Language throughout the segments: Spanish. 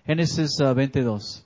Génesis 22.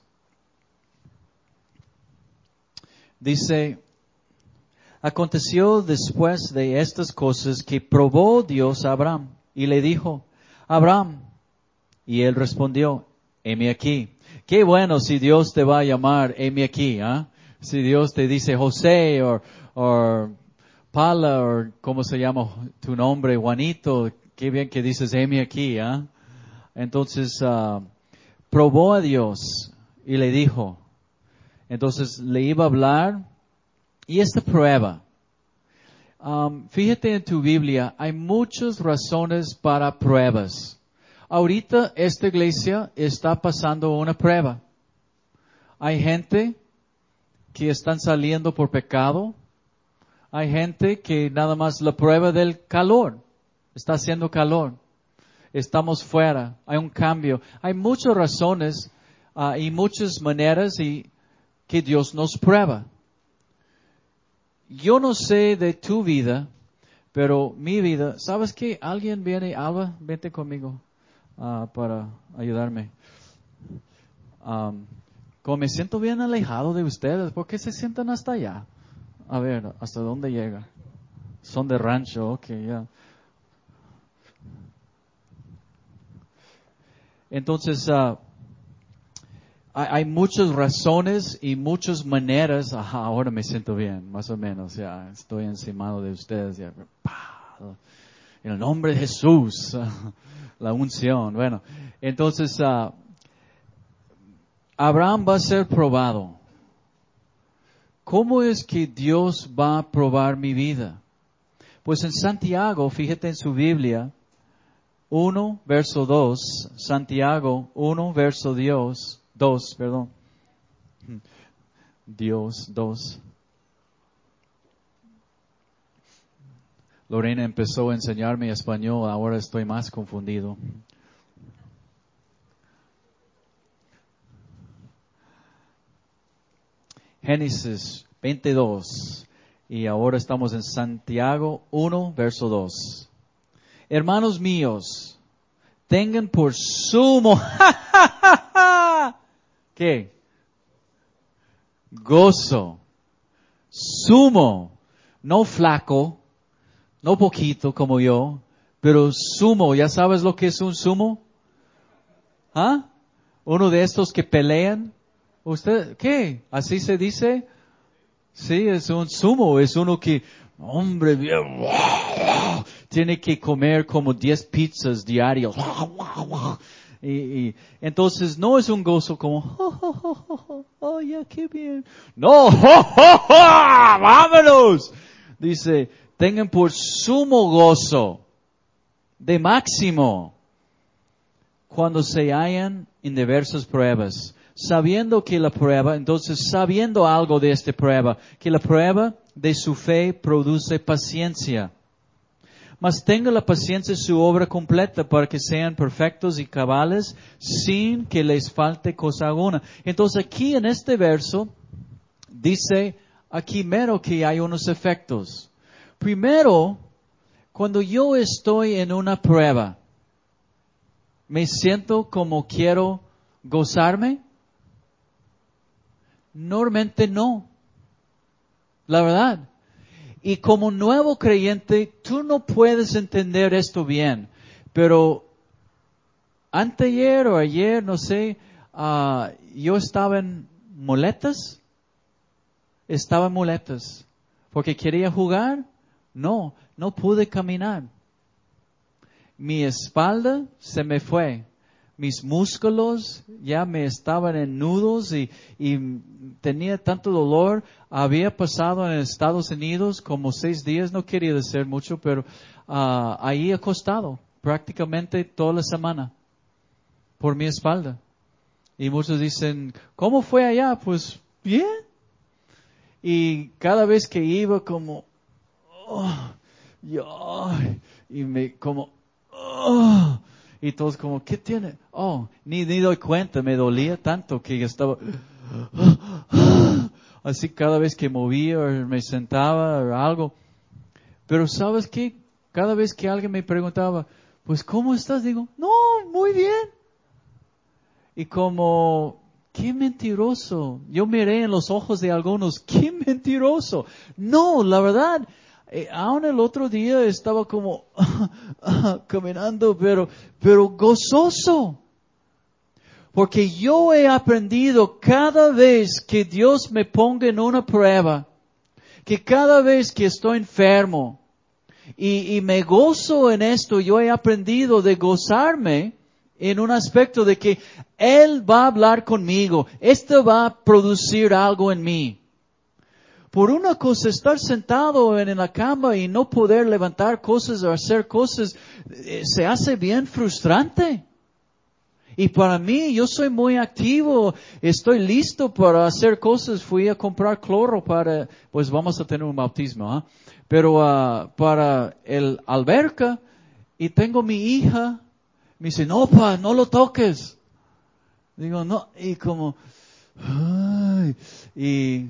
Dice, aconteció después de estas cosas que probó Dios a Abraham y le dijo, Abraham, y él respondió, heme aquí. Qué bueno si Dios te va a llamar, heme aquí, ¿ah? Si Dios te dice José o Paula o cómo se llama tu nombre, Juanito, qué bien que dices heme aquí, ¿ah? Entonces, probó a Dios y le dijo, entonces le iba a hablar y esta prueba. Fíjate en tu Biblia, hay muchas razones para pruebas. Ahorita esta iglesia está pasando una prueba. Hay gente que están saliendo por pecado. Hay gente que nada más la prueba del calor. Está haciendo calor. Estamos fuera. Hay un cambio. Hay muchas razones y muchas maneras que Dios nos prueba. Yo no sé de tu vida, pero mi vida, ¿sabes qué? Alguien viene, Alba, vente conmigo para ayudarme. Como me siento bien alejado de ustedes, ¿por qué se sientan hasta allá? A ver, ¿hasta dónde llega? Son de rancho, ok, ya. Entonces, hay muchas razones y muchas maneras. Ajá, ahora me siento bien, más o menos, ya. Estoy encimado de ustedes, ya. En el nombre de Jesús, la unción. Bueno, entonces, Abraham va a ser probado. ¿Cómo es que Dios va a probar mi vida? Pues en Santiago, fíjate en su Biblia, 1, verso 2, Santiago 1, verso 2, perdón. Dios, 2. Lorena empezó a enseñarme español, ahora estoy más confundido. Génesis 22. Y ahora estamos en Santiago 1, verso 2. Hermanos míos, tengan por sumo, ¿qué? Gozo, sumo, no flaco, no poquito como yo, pero sumo. ¿Ya sabes lo que es un sumo? ¿Ah? Uno de estos que pelean. ¿Usted qué? ¿Así se dice? Sí, es un sumo, es uno que, hombre, tiene que comer como 10 pizzas diarios. Y entonces no es un gozo como, oh, ya, qué bien. No, vámonos. Dice, tengan por sumo gozo, de máximo, cuando se hallan en diversas pruebas, sabiendo que la prueba, entonces sabiendo algo de esta prueba, que la prueba de su fe produce paciencia. Mas tenga la paciencia su obra completa para que sean perfectos y cabales sin que les falte cosa alguna. Entonces aquí en este verso dice aquí mero que hay unos efectos. Primero, cuando yo estoy en una prueba, ¿me siento como quiero gozarme? Normalmente no. La verdad. Y como nuevo creyente, tú no puedes entender esto bien. Pero anteayer o ayer, no sé, yo estaba en muletas. Estaba en muletas. ¿Porque quería jugar? No pude caminar. Mi espalda se me fue. Mis músculos ya me estaban en nudos y tenía tanto dolor. Había pasado en Estados Unidos como 6 días, no quería decir mucho, pero ahí acostado prácticamente toda la semana por mi espalda. Y muchos dicen, ¿cómo fue allá? Pues bien. Y cada vez que iba como, y me como, y todos como, ¿qué tiene? Ni doy cuenta, me dolía tanto que estaba, así cada vez que movía o me sentaba o algo. Pero ¿sabes qué? Cada vez que alguien me preguntaba, pues ¿cómo estás? Digo, no, muy bien. Y como, qué mentiroso. Yo miré en los ojos de algunos, qué mentiroso. No, la verdad, aún el otro día estaba como caminando, pero gozoso. Porque yo he aprendido cada vez que Dios me ponga en una prueba, que cada vez que estoy enfermo y me gozo en esto, yo he aprendido de gozarme en un aspecto de que Él va a hablar conmigo. Esto va a producir algo en mí. Por una cosa, estar sentado en la cama y no poder levantar cosas o hacer cosas, se hace bien frustrante. Y para mí, yo soy muy activo, estoy listo para hacer cosas. Fui a comprar cloro pues vamos a tener un bautismo, ¿eh? Pero para el alberca, y tengo mi hija, me dice, no, pa, no lo toques. Digo, no, y como, ay, y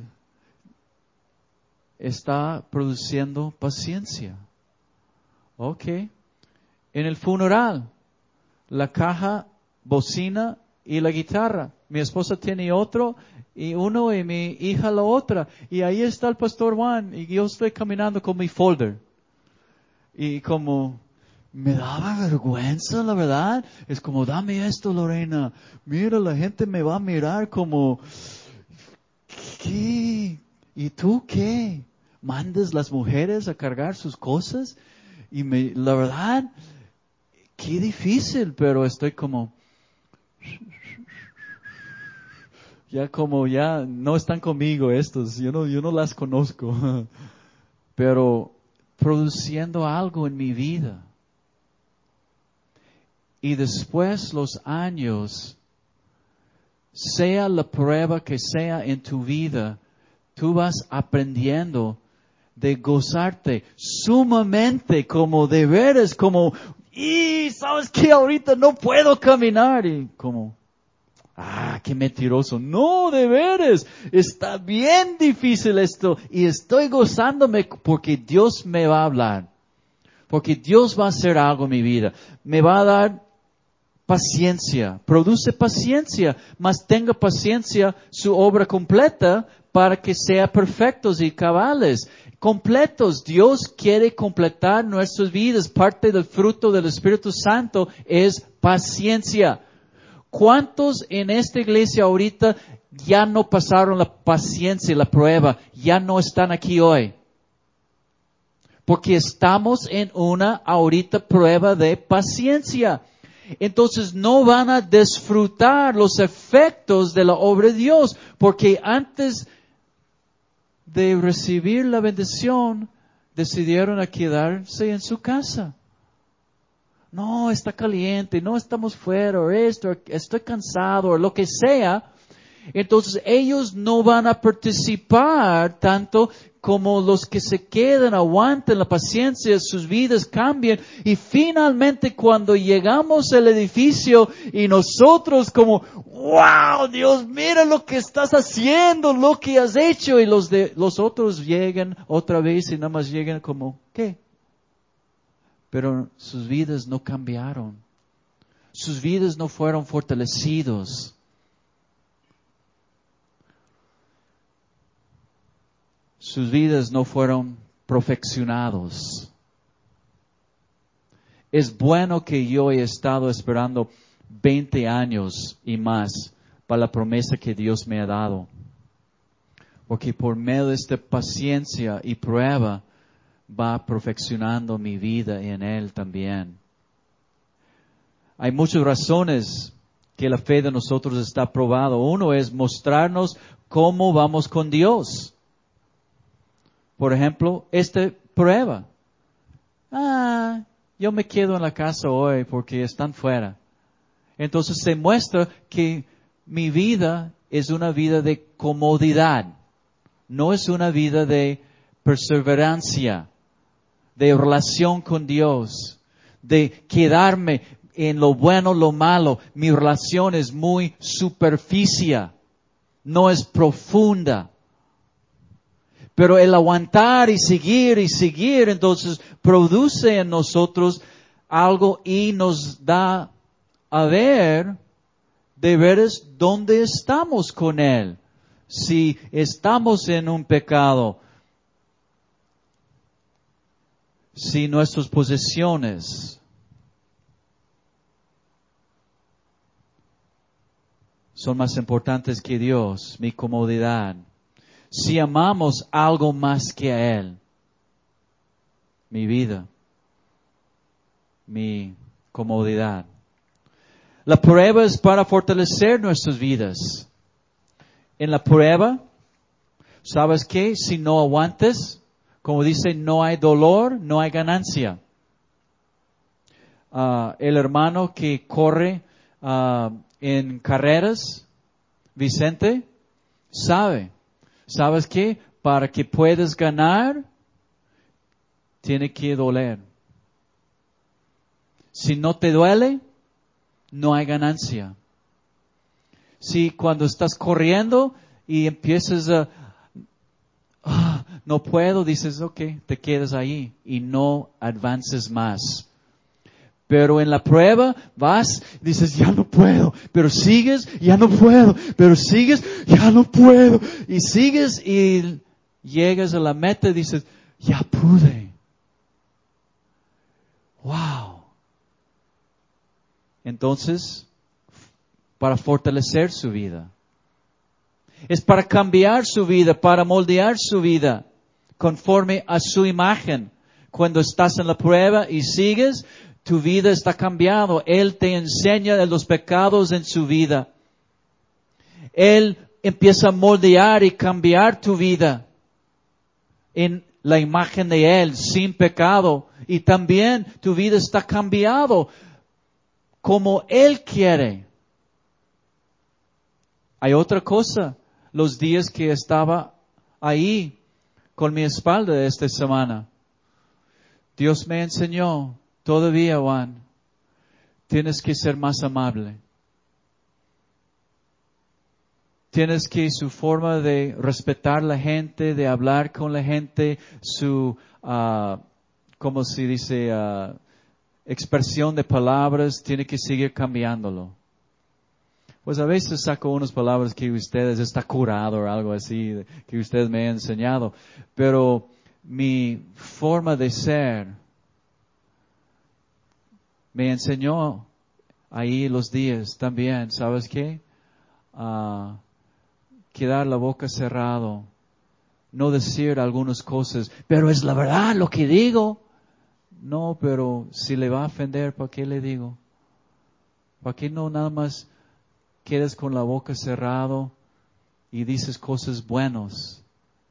está produciendo paciencia. Ok. En el funeral, la caja, bocina y la guitarra. Mi esposa tiene otro y uno y mi hija la otra. Y ahí está el pastor Juan y yo estoy caminando con mi folder. Y como me daba vergüenza, la verdad. Es como, dame esto, Lorena. Mira, la gente me va a mirar como, ¿qué? ¿Y tú qué? ¿Mandas las mujeres a cargar sus cosas? Y la verdad, qué difícil, pero estoy como, ya no están conmigo estos, yo no las conozco, pero produciendo algo en mi vida. Y después los años, sea la prueba que sea en tu vida, tú vas aprendiendo de gozarte sumamente, como de veras, como, y sabes que ahorita no puedo caminar, y como, qué mentiroso. No, de veras, está bien difícil esto y estoy gozándome porque Dios me va a hablar, porque Dios va a hacer algo en mi vida, me va a dar paciencia, produce paciencia, mas tenga paciencia su obra completa para que sea perfectos y cabales. Completos, Dios quiere completar nuestras vidas. Parte del fruto del Espíritu Santo es paciencia. ¿Cuántos en esta iglesia ahorita ya no pasaron la paciencia y la prueba? Ya no están aquí hoy. Porque estamos en una ahorita prueba de paciencia. Entonces no van a disfrutar los efectos de la obra de Dios. Porque antes de recibir la bendición, decidieron a quedarse en su casa. No, está caliente, no estamos fuera, o esto, estoy cansado, o lo que sea. Entonces ellos no van a participar tanto como los que se quedan, aguantan la paciencia, sus vidas cambian. Y finalmente cuando llegamos al edificio y nosotros como, wow, Dios, mira lo que estás haciendo, lo que has hecho. Y los otros llegan otra vez y nada más llegan como, ¿qué? Pero sus vidas no cambiaron. Sus vidas no fueron fortalecidos. Sus vidas no fueron perfeccionados. Es bueno que yo he estado esperando 20 años y más para la promesa que Dios me ha dado. Porque por medio de esta paciencia y prueba, va perfeccionando mi vida en Él también. Hay muchas razones que la fe de nosotros está probada. Uno es mostrarnos cómo vamos con Dios. Por ejemplo, esta prueba. Yo me quedo en la casa hoy porque están fuera. Entonces se muestra que mi vida es una vida de comodidad. No es una vida de perseverancia, de relación con Dios, de quedarme en lo bueno, lo malo. Mi relación es muy superficial, no es profunda. Pero el aguantar y seguir, entonces produce en nosotros algo y nos da a ver de veras dónde estamos con Él. Si estamos en un pecado, si nuestras posesiones son más importantes que Dios, mi comodidad, si amamos algo más que a Él, mi vida, mi comodidad. La prueba es para fortalecer nuestras vidas. En la prueba, ¿sabes qué? Si no aguantes, como dice, no hay dolor, no hay ganancia. El hermano que corre en carreras, Vicente, ¿sabes qué? Para que puedas ganar, tiene que doler. Si no te duele, no hay ganancia. Si cuando estás corriendo y empiezas no puedo, dices, okay, te quedas ahí y no avances más. Pero en la prueba vas, dices, ya no puedo, pero sigues, ya no puedo, pero sigues, ya no puedo. Y sigues y llegas a la meta y dices, ya pude. Wow. Entonces, para fortalecer su vida. Es para cambiar su vida, para moldear su vida conforme a su imagen. Cuando estás en la prueba y sigues, tu vida está cambiando. Él te enseña de los pecados en su vida. Él empieza a moldear y cambiar tu vida en la imagen de Él, sin pecado. Y también tu vida está cambiado como Él quiere. Hay otra cosa. Los días que estaba ahí con mi espalda esta semana, Dios me enseñó, todavía, Juan, tienes que ser más amable. Tienes que su forma de respetar la gente, de hablar con la gente, su, como se dice, expresión de palabras, tiene que seguir cambiándolo. Pues a veces saco unas palabras que ustedes está curado o algo así, que ustedes me han enseñado. Pero mi forma de ser me enseñó ahí los días también, ¿sabes qué? Quedar la boca cerrado, no decir algunas cosas, pero es la verdad lo que digo. No, pero si le va a ofender, ¿para qué le digo? ¿Para qué no nada más quedas con la boca cerrado y dices cosas buenas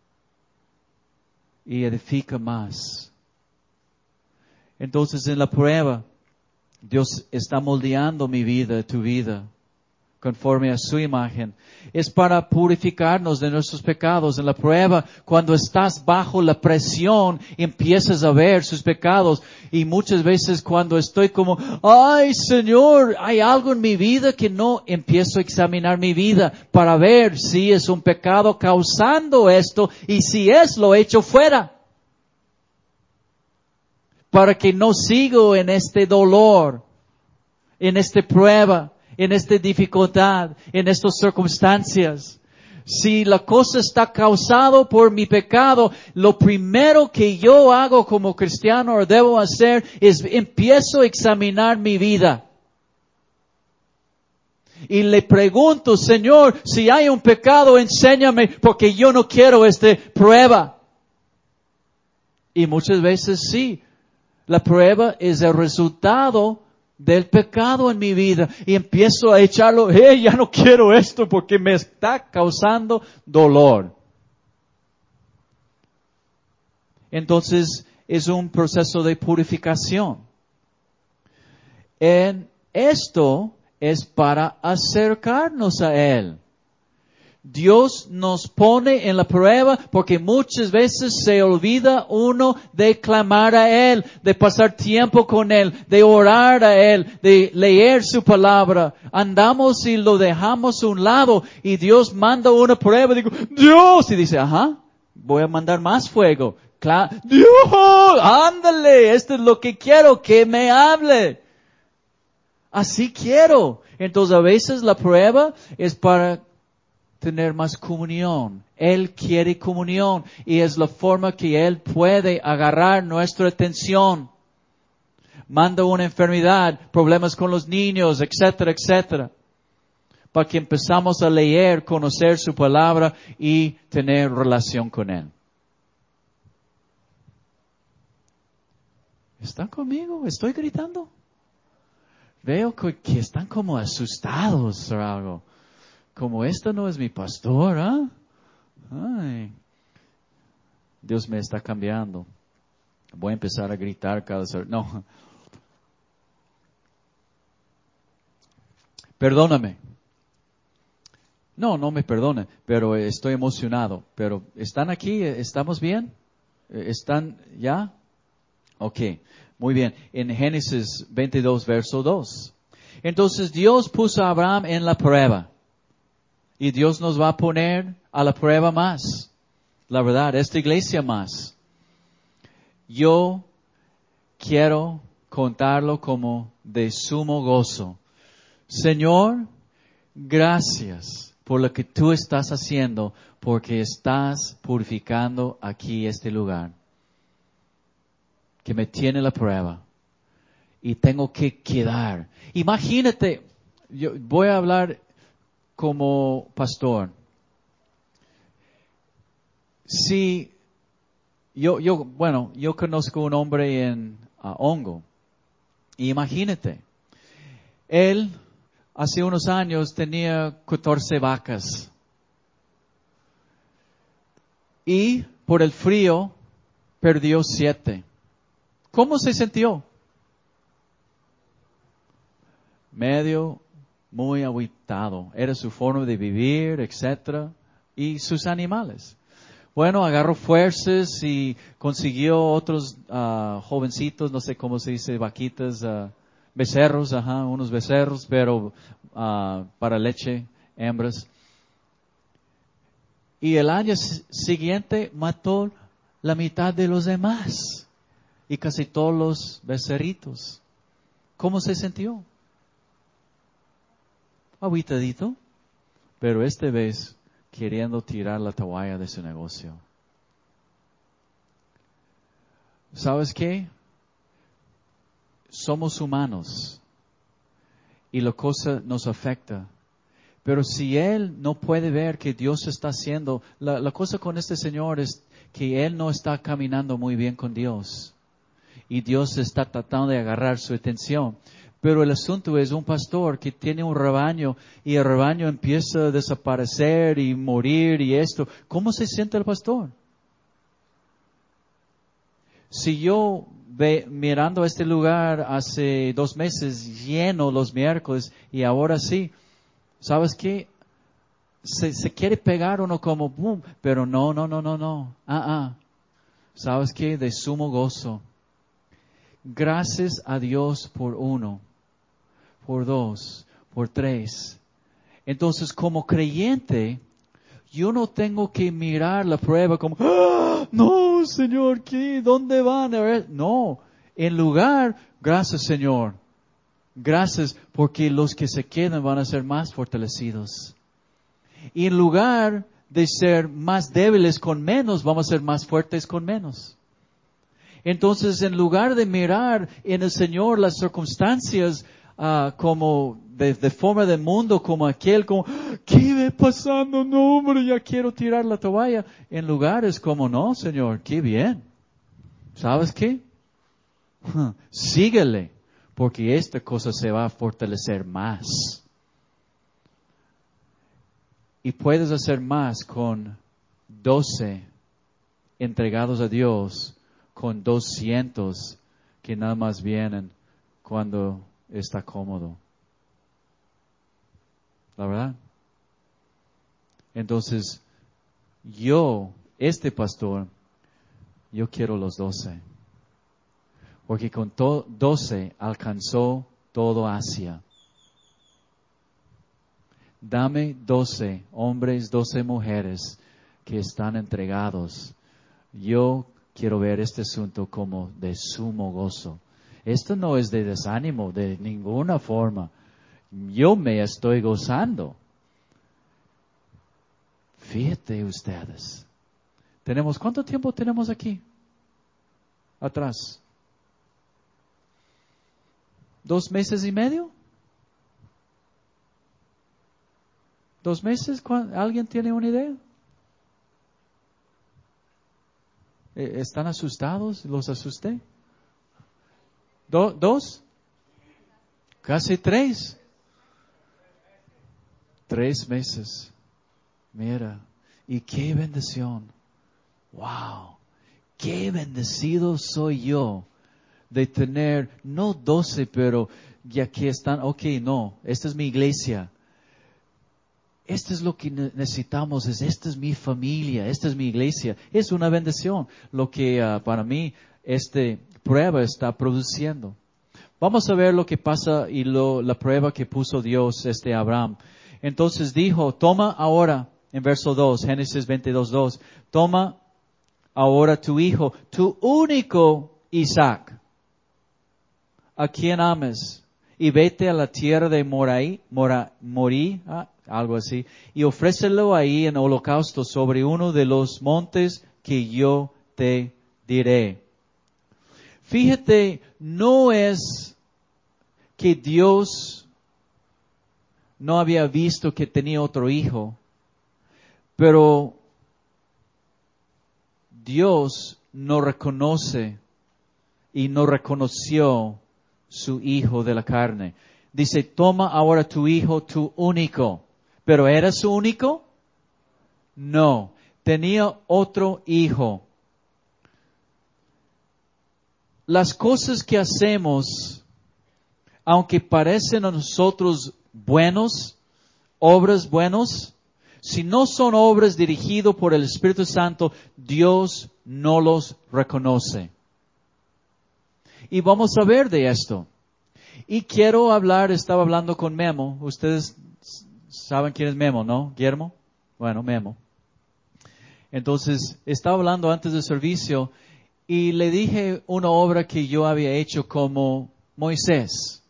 y edifica más? Entonces en la prueba, Dios está moldeando mi vida, tu vida, conforme a su imagen. Es para purificarnos de nuestros pecados. En la prueba, cuando estás bajo la presión, empiezas a ver sus pecados. Y muchas veces cuando estoy como, ay Señor, hay algo en mi vida que no, empiezo a examinar mi vida para ver si es un pecado causando esto y si es, lo echo fuera. Para que no sigo en este dolor, en esta prueba, en esta dificultad, en estas circunstancias. Si la cosa está causada por mi pecado, lo primero que yo hago como cristiano o debo hacer es empiezo a examinar mi vida. Y le pregunto, Señor, si hay un pecado, enséñame, porque yo no quiero esta prueba. Y muchas veces sí, la prueba es el resultado del pecado en mi vida y empiezo a echarlo, ya no quiero esto porque me está causando dolor. Entonces es un proceso de purificación. En esto es para acercarnos a Él. Dios nos pone en la prueba porque muchas veces se olvida uno de clamar a Él, de pasar tiempo con Él, de orar a Él, de leer su palabra. Andamos y lo dejamos a un lado y Dios manda una prueba. Digo, Dios, y dice, voy a mandar más fuego. Dios, ándale, esto es lo que quiero, que me hable. Así quiero. Entonces a veces la prueba es para tener más comunión. Él quiere comunión y es la forma que Él puede agarrar nuestra atención. Manda una enfermedad, problemas con los niños, etcétera, etcétera. Para que empezamos a leer, conocer su palabra y tener relación con Él. ¿Están conmigo? ¿Estoy gritando? Veo que están como asustados o algo. Como esto no es mi pastor, ¿ah? Ay, Dios me está cambiando. Voy a empezar a gritar cada vez. No. Perdóname. No me perdone, pero estoy emocionado. Pero ¿están aquí? ¿Estamos bien? ¿Están ya? Ok, muy bien. En Génesis 22, verso 2. Entonces Dios puso a Abraham en la prueba. Y Dios nos va a poner a la prueba más. La verdad, esta iglesia más. Yo quiero contarlo como de sumo gozo. Señor, gracias por lo que tú estás haciendo, porque estás purificando aquí este lugar. Que me tiene la prueba. Y tengo que quedar. Imagínate, yo voy a hablar como pastor. Si yo conozco un hombre en Hongo. Imagínate, él hace unos años tenía 14 vacas. Y por el frío perdió 7. ¿Cómo se sintió? Muy agüitado. Era su forma de vivir, etcétera, y sus animales. Bueno, agarró fuerzas y consiguió otros jovencitos, no sé cómo se dice, vaquitas, becerros, unos becerros, pero para leche, hembras. Y el año siguiente mató la mitad de los demás y casi todos los becerritos. ¿Cómo se sintió? Aguitadito, pero esta vez queriendo tirar la toalla de su negocio. ¿Sabes qué? Somos humanos y la cosa nos afecta. Pero si él no puede ver que Dios está haciendo, la cosa con este señor es que él no está caminando muy bien con Dios. Y Dios está tratando de agarrar su atención. Pero el asunto es un pastor que tiene un rebaño y el rebaño empieza a desaparecer y morir y esto. ¿Cómo se siente el pastor? Si yo mirando este lugar hace 2 meses lleno los miércoles y ahora sí, ¿sabes qué? Se quiere pegar uno como boom, pero no. ¿Sabes qué? De sumo gozo. Gracias a Dios por 1, por 2, por 3. Entonces, como creyente, yo no tengo que mirar la prueba como, no, Señor, ¿qué? ¿Dónde van? A ver, no. En lugar, gracias, Señor. Gracias, porque los que se quedan van a ser más fortalecidos. Y en lugar de ser más débiles con menos, vamos a ser más fuertes con menos. Entonces, en lugar de mirar en el Señor las circunstancias como de forma del mundo, como aquel, como, ¿qué va pasando? No, hombre, ya quiero tirar la toalla. En lugares como, no, Señor, qué bien. ¿Sabes qué? Síguele, porque esta cosa se va a fortalecer más. Y puedes hacer más con 12 entregados a Dios, con 200 que nada más vienen cuando está cómodo. ¿La verdad? Entonces, este pastor, yo quiero los 12. Porque con 12 alcanzó todo Asia. Dame 12 hombres, 12 mujeres que están entregados. Yo quiero ver este asunto como de sumo gozo. Esto no es de desánimo de ninguna forma. Yo me estoy gozando. Fíjate ustedes. ¿Cuánto tiempo tenemos aquí? Atrás. 2 meses y medio. 2 meses. ¿Alguien tiene una idea? ¿Están asustados? ¿Los asusté? ¿2? Casi 3. 3 meses. Mira, y qué bendición. Wow, qué bendecido soy yo de tener, no 12, pero ya que están, no, esta es mi iglesia. Esto es lo que necesitamos, esta es mi familia, esta es mi iglesia. Es una bendición lo que para mí esta prueba está produciendo. Vamos a ver lo que pasa y la prueba que puso Dios a Abraham. Entonces dijo, toma ahora, en verso 2, Génesis 22:2, toma ahora tu hijo, tu único Isaac, a quien ames, y vete a la tierra de Moría, algo así, y ofrécelo ahí en holocausto sobre uno de los montes que yo te diré. Fíjate, no es que Dios no había visto que tenía otro hijo, pero Dios no reconoce y no reconoció su hijo de la carne. Dice, toma ahora tu hijo, tu único. ¿Pero era su único? No, tenía otro hijo. Las cosas que hacemos, aunque parecen a nosotros obras buenos, si no son obras dirigidas por el Espíritu Santo, Dios no los reconoce. Y vamos a ver de esto. Y estaba hablando con Memo. Ustedes saben quién es Memo, ¿no? Guillermo. Bueno, Memo. Entonces, estaba hablando antes del servicio y le dije una obra que yo había hecho como Moisés.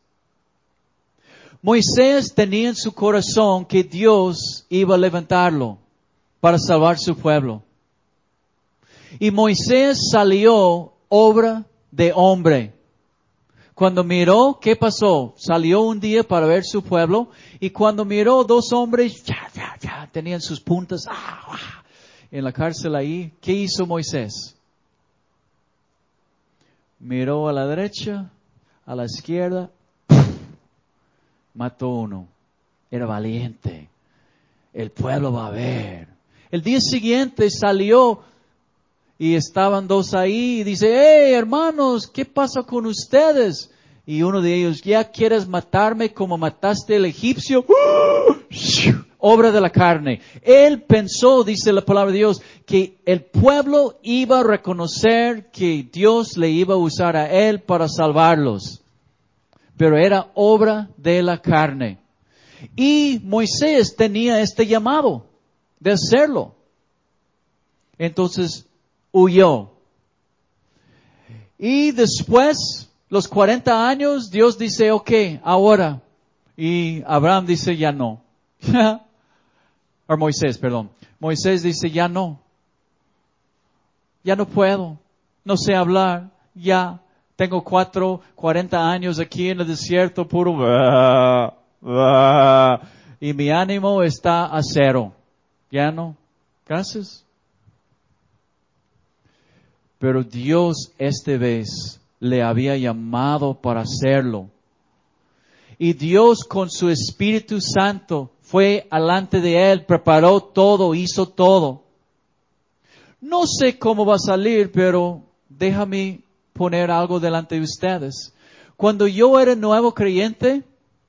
Moisés tenía en su corazón que Dios iba a levantarlo para salvar su pueblo. Y Moisés salió obra de hombre. Cuando miró, ¿qué pasó? Salió un día para ver su pueblo y cuando miró 2 hombres, tenían sus puntas en la cárcel ahí. ¿Qué hizo Moisés? Miró a la derecha, a la izquierda, mató uno. Era valiente. El pueblo va a ver. El día siguiente salió y estaban 2 ahí y dice, hey hermanos, ¿qué pasa con ustedes? Y uno de ellos, ¿ya quieres matarme como mataste al egipcio? Obra de la carne. Él pensó, dice la palabra de Dios, que el pueblo iba a reconocer que Dios le iba a usar a él para salvarlos. Pero era obra de la carne. Y Moisés tenía este llamado de hacerlo. Entonces huyó. Y después, los 40 años, Dios dice, ahora. Y Abraham dice, ya no. O Moisés, perdón. Moisés dice, ya no. Ya no puedo. No sé hablar. Ya. Tengo 40 años aquí en el desierto, puro. Y mi ánimo está a 0. Ya no. Gracias. Pero Dios esta vez le había llamado para hacerlo. Y Dios con su Espíritu Santo fue alante de él, preparó todo, hizo todo. No sé cómo va a salir, pero déjame poner algo delante de ustedes. Cuando yo era nuevo creyente,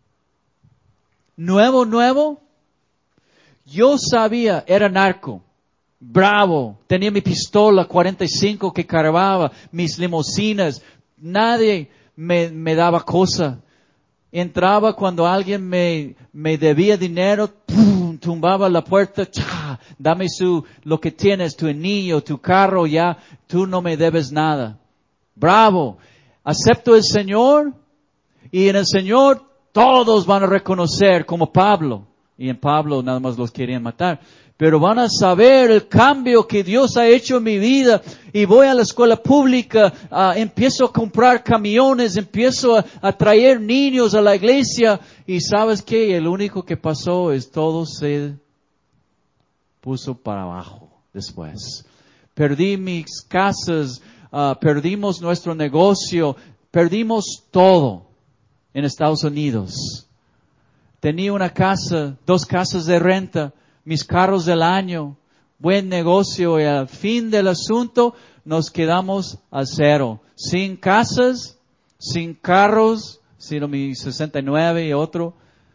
nuevo, yo sabía, era narco. Bravo, tenía mi pistola 45 que cargaba, mis limusinas, nadie me daba cosa. Entraba cuando alguien me debía dinero, ¡pum!, tumbaba la puerta, dame lo que tienes, tu anillo, tu carro, ya, tú no me debes nada. Bravo, acepto el Señor y en el Señor todos van a reconocer como Pablo. Y en Pablo nada más los querían matar. Pero van a saber el cambio que Dios ha hecho en mi vida. Y voy a la escuela pública, empiezo a comprar camiones, empiezo a traer niños a la iglesia. Y ¿sabes qué? El único que pasó es todo se puso para abajo después. Perdí mis casas, perdimos nuestro negocio, perdimos todo en Estados Unidos. Tenía una casa, 2 casas de renta, mis carros del año, buen negocio, y al fin del asunto nos quedamos a cero. Sin casas, sin carros, sino mi 69 y otro.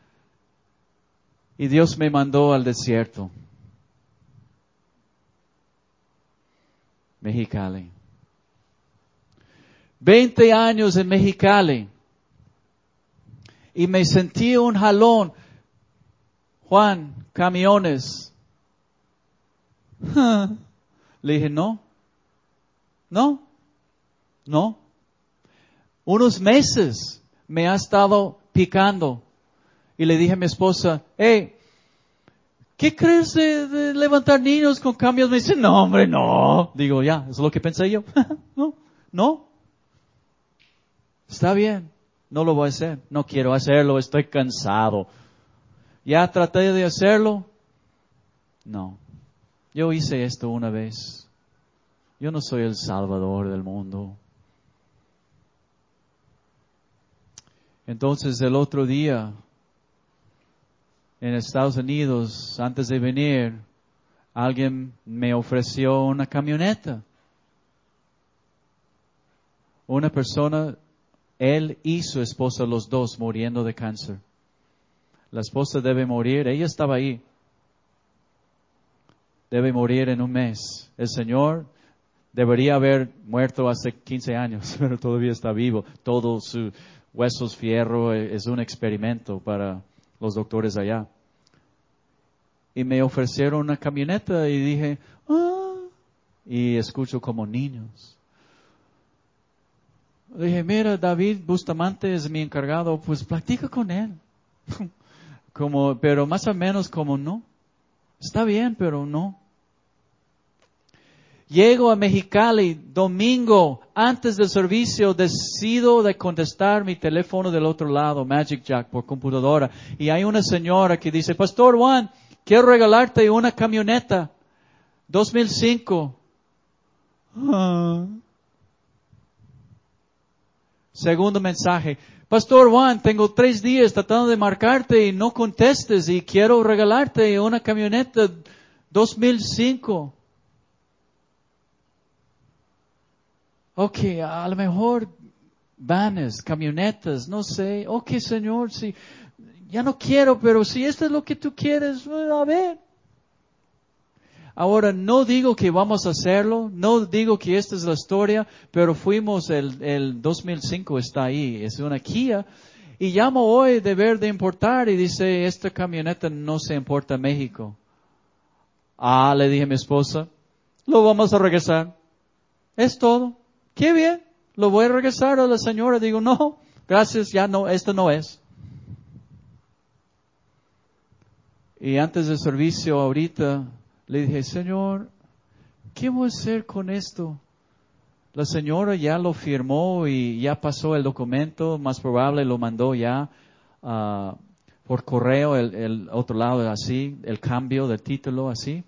Y Dios me mandó al desierto. Mexicali. 20 años en Mexicali. Y me sentí un jalón. Juan, camiones. Le dije, no. Unos meses me ha estado picando. Y le dije a mi esposa, hey, ¿qué crees de levantar niños con cambios? Me dice, no, hombre, no. Digo, ya, eso es lo que pensé yo. No. Está bien, no lo voy a hacer. No quiero hacerlo, estoy cansado. ¿Ya traté de hacerlo? No. Yo hice esto una vez. Yo no soy el salvador del mundo. Entonces el otro día, en Estados Unidos, antes de venir, alguien me ofreció una camioneta. Una persona, él y su esposa, los dos, muriendo de cáncer. La esposa debe morir, ella estaba ahí. Debe morir en un mes. El Señor debería haber muerto hace 15 años, pero todavía está vivo. Todo su huesos, fierro, es un experimento para los doctores allá. Y me ofrecieron una camioneta y dije, y escucho como niños. Dije, mira, David Bustamante es mi encargado, pues platica con él. Pero más o menos como no. Está bien, pero no. Llego a Mexicali, domingo, antes del servicio, decido de contestar mi teléfono del otro lado, Magic Jack, por computadora. Y hay una señora que dice, Pastor Juan, quiero regalarte una camioneta, 2005. Segundo mensaje, Pastor Juan, tengo 3 días tratando de marcarte y no contestes y quiero regalarte una camioneta 2005. Ok, a lo mejor vanes, camionetas, no sé. Ok, Señor, sí, ya no quiero, pero si esto es lo que tú quieres, a ver. Ahora, no digo que vamos a hacerlo, no digo que esta es la historia, pero fuimos el 2005 está ahí, es una Kia, y llamo hoy de ver de importar y dice, esta camioneta no se importa a México. Le dije a mi esposa, lo vamos a regresar. Es todo. Qué bien, lo voy a regresar a la señora. Digo, no, gracias, ya no, esto no es. Y antes del servicio ahorita, le dije, Señor, ¿qué voy a hacer con esto? La señora ya lo firmó y ya pasó el documento, más probable lo mandó ya por correo, el otro lado así, el cambio de título así.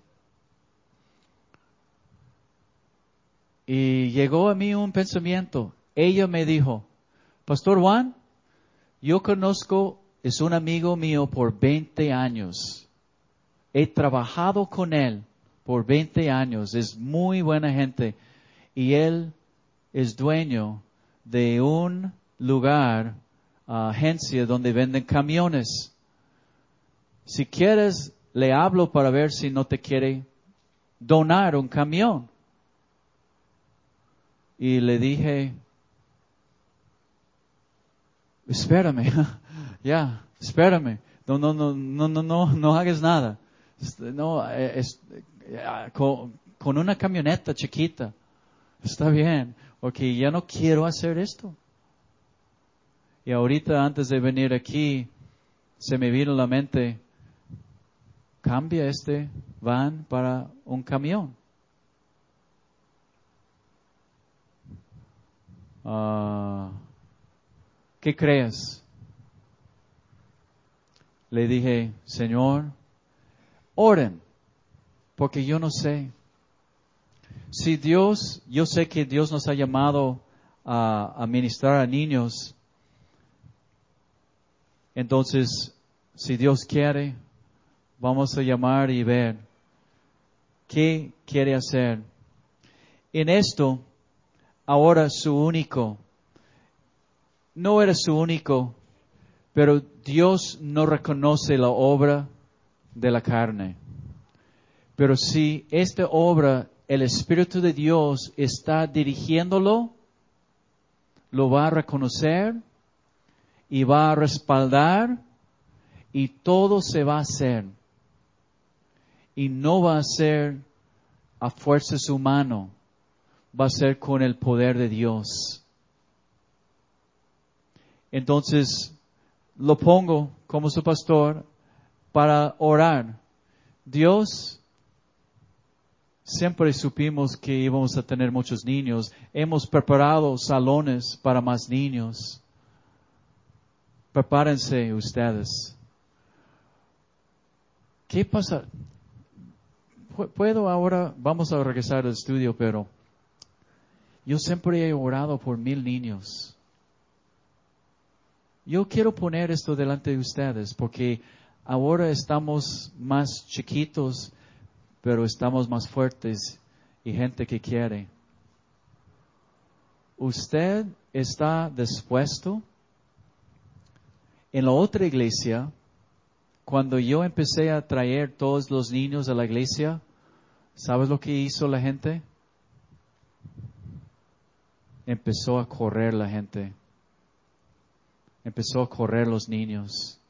Y llegó a mí un pensamiento. Ella me dijo, Pastor Juan, yo conozco, es un amigo mío por 20 años. He trabajado con él por 20 años. Es muy buena gente. Y él es dueño de un lugar, agencia donde venden camiones. Si quieres, le hablo para ver si no te quiere donar un camión. Y le dije, espérame, espérame. No hagas nada. No, con una camioneta chiquita. Está bien, porque ya no quiero hacer esto. Y ahorita antes de venir aquí, se me vino a la mente, cambia este van para un camión. ¿Qué crees? Le dije, Señor, oren, porque yo no sé. Si Dios, yo sé que Dios nos ha llamado a ministrar a niños, entonces, si Dios quiere, vamos a llamar y ver qué quiere hacer. En esto, ahora su único, no era su único, pero Dios no reconoce la obra de la carne. Pero si esta obra, el Espíritu de Dios está dirigiéndolo, lo va a reconocer y va a respaldar y todo se va a hacer. Y no va a ser a fuerzas humanas, va a ser con el poder de Dios. Entonces, lo pongo como su pastor para orar. Dios, siempre supimos que íbamos a tener muchos niños. Hemos preparado salones para más niños. Prepárense ustedes. ¿Qué pasa? Puedo ahora, vamos a regresar al estudio, pero yo siempre he orado por 1000 niños. Yo quiero poner esto delante de ustedes porque ahora estamos más chiquitos, pero estamos más fuertes y gente que quiere. ¿Usted está dispuesto? En la otra iglesia, cuando yo empecé a traer todos los niños a la iglesia, ¿sabes lo que hizo la gente? Empezó a correr la gente. Empezó a correr los niños.